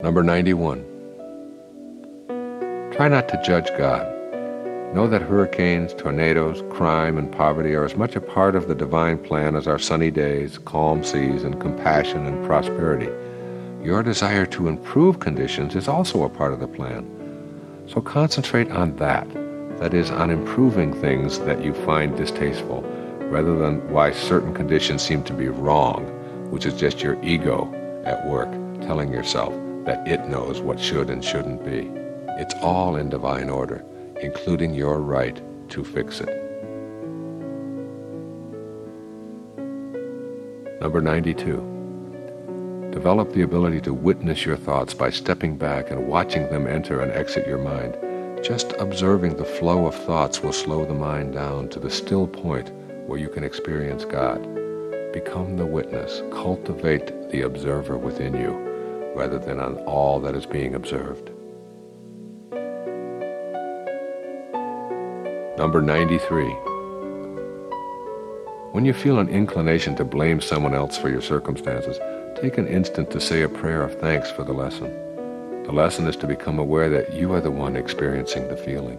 Number 91. Try not to judge God. Know that hurricanes, tornadoes, crime, and poverty are as much a part of the divine plan as our sunny days, calm seas, and compassion and prosperity. Your desire to improve conditions is also a part of the plan. So concentrate on that is, on improving things that you find distasteful, rather than why certain conditions seem to be wrong, which is just your ego at work telling yourself that it knows what should and shouldn't be. It's all in divine order, including your right to fix it. Number 92. Develop the ability to witness your thoughts by stepping back and watching them enter and exit your mind. Just observing the flow of thoughts will slow the mind down to the still point where you can experience God. Become the witness. Cultivate the observer within you, rather than on all that is being observed. Number 93. When you feel an inclination to blame someone else for your circumstances, take an instant to say a prayer of thanks for the lesson. The lesson is to become aware that you are the one experiencing the feeling.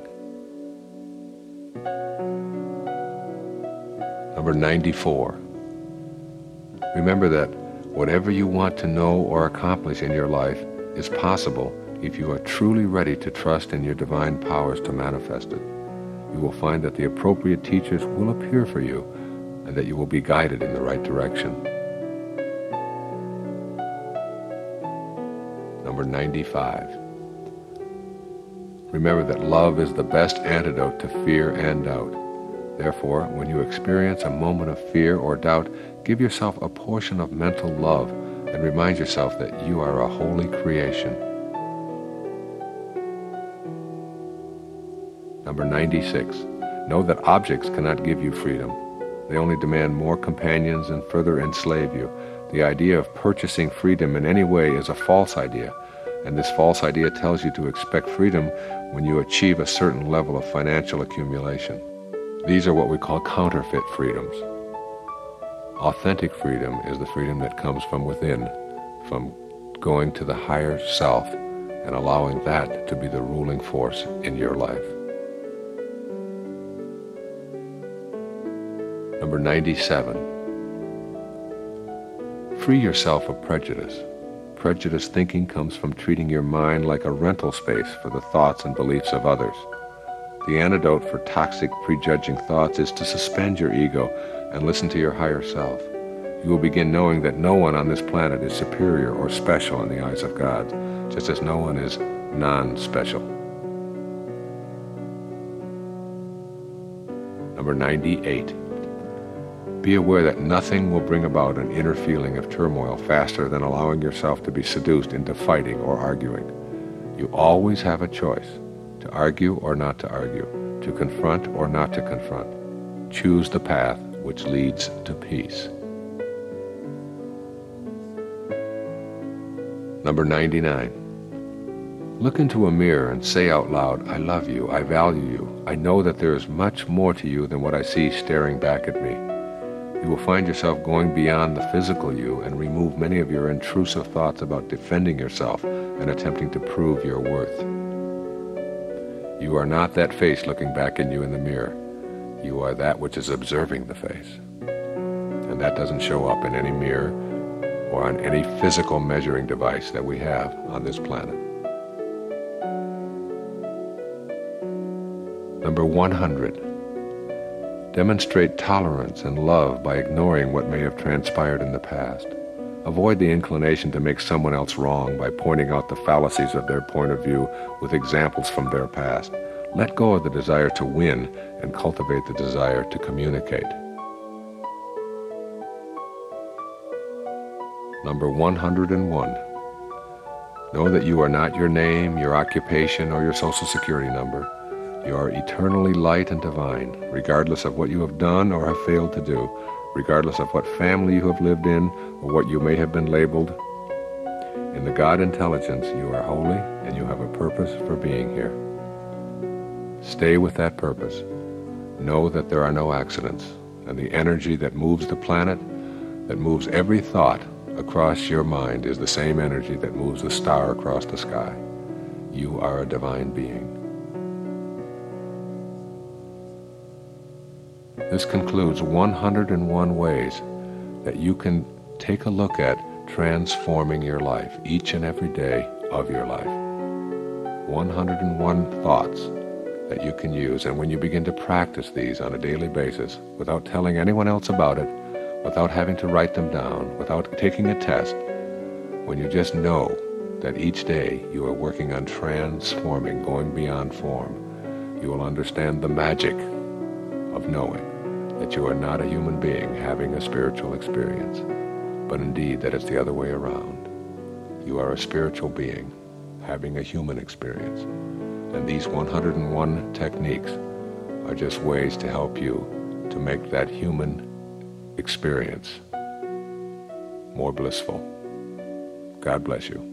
Number 94. Remember that whatever you want to know or accomplish in your life is possible if you are truly ready to trust in your divine powers to manifest it. You will find that the appropriate teachers will appear for you and that you will be guided in the right direction. Number 95. Remember that love is the best antidote to fear and doubt. Therefore, when you experience a moment of fear or doubt, give yourself a portion of mental love and remind yourself that you are a holy creation. Number 96. Know that objects cannot give you freedom. They only demand more companions and further enslave you. The idea of purchasing freedom in any way is a false idea, and this false idea tells you to expect freedom when you achieve a certain level of financial accumulation. These are what we call counterfeit freedoms. Authentic freedom is the freedom that comes from within, from going to the higher self and allowing that to be the ruling force in your life. Number 97. Free yourself of prejudice. Prejudiced thinking comes from treating your mind like a rental space for the thoughts and beliefs of others. The antidote for toxic, prejudging thoughts is to suspend your ego and listen to your higher self. You will begin knowing that no one on this planet is superior or special in the eyes of God, just as no one is non-special. Number 98. Be aware that nothing will bring about an inner feeling of turmoil faster than allowing yourself to be seduced into fighting or arguing. You always have a choice, to argue or not to argue, to confront or not to confront. Choose the path which leads to peace. Number 99. Look into a mirror and say out loud, I love you, I value you, I know that there is much more to you than what I see staring back at me. You will find yourself going beyond the physical you and remove many of your intrusive thoughts about defending yourself and attempting to prove your worth. You are not that face looking back at you in the mirror. You are that which is observing the face. And that doesn't show up in any mirror or on any physical measuring device that we have on this planet. Number 100. Demonstrate tolerance and love by ignoring what may have transpired in the past. Avoid the inclination to make someone else wrong by pointing out the fallacies of their point of view with examples from their past. Let go of the desire to win and cultivate the desire to communicate. Number 101. Know that you are not your name, your occupation, or your social security number. You are eternally light and divine, regardless of what you have done or have failed to do, regardless of what family you have lived in or what you may have been labeled. In the God intelligence, you are holy and you have a purpose for being here. Stay with that purpose. Know that there are no accidents, and the energy that moves the planet, that moves every thought, across your mind is the same energy that moves the star across the sky. You are a divine being. This concludes 101 ways that you can take a look at transforming your life each and every day of your life. 101 thoughts that you can use, and when you begin to practice these on a daily basis without telling anyone else about it, without having to write them down, without taking a test, when you just know that each day you are working on transforming, going beyond form, you will understand the magic of knowing that you are not a human being having a spiritual experience, but indeed that it's the other way around. You are a spiritual being having a human experience. And these 101 techniques are just ways to help you to make that human experience more blissful. God bless you.